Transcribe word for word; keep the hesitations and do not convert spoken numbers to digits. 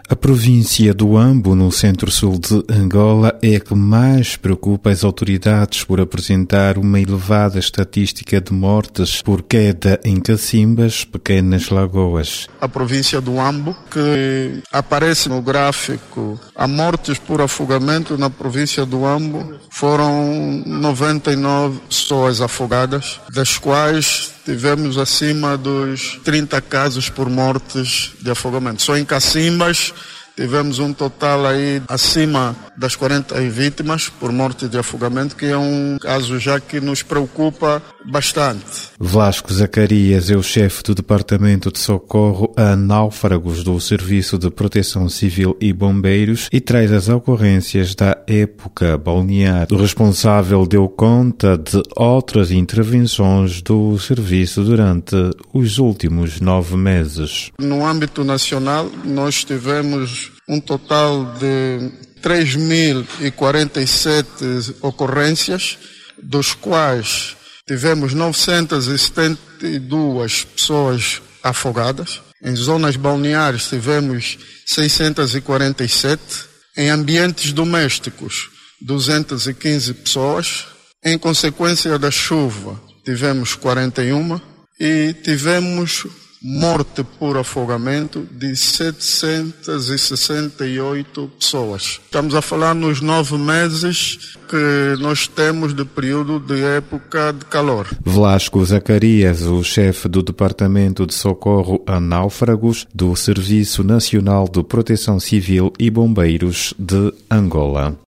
A província do Ambo, no centro-sul de Angola, é a que mais preocupa as autoridades por apresentar uma elevada estatística de mortes por queda em cacimbas, pequenas lagoas. A província do Ambo, que aparece no gráfico, a mortes por afogamento na província do Ambo foram noventa e nove pessoas afogadas, das quais tivemos acima dos trinta casos por mortes de afogamento. Só em cacimbas tivemos um total aí acima das quarenta vítimas por morte de afogamento, que é um caso já que nos preocupa bastante. Vasco Zacarias é o chefe do Departamento de Socorro a Náufragos do Serviço de Proteção Civil e Bombeiros e traz as ocorrências da época balnear. O responsável deu conta de outras intervenções do serviço durante os últimos nove meses. No âmbito nacional, nós tivemos um total de três mil e quarenta e sete ocorrências, dos quais tivemos novecentas e setenta e duas pessoas afogadas. Em zonas balneares tivemos seiscentas e quarenta e sete. Em ambientes domésticos, duzentas e quinze pessoas. Em consequência da chuva, tivemos quarenta e uma. E tivemos morte por afogamento de setecentas e sessenta e oito pessoas. Estamos a falar nos nove meses que nós temos de período de época de calor. Vasco Zacarias, o chefe do Departamento de Socorro a Náufragos do Serviço Nacional de Proteção Civil e Bombeiros de Angola.